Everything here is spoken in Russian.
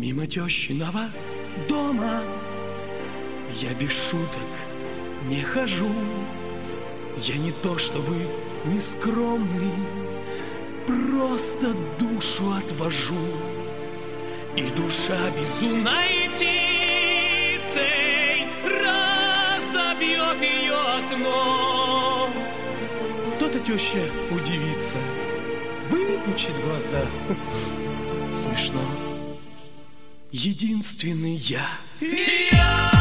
Мимо тещиного дома я без шуток не хожу. Я не то чтобы нескромный, просто душу отвожу. И душа безумной птицей разобьет ее окно. То-то теща удивится, выпучит глаза. Смешно. Единственный я.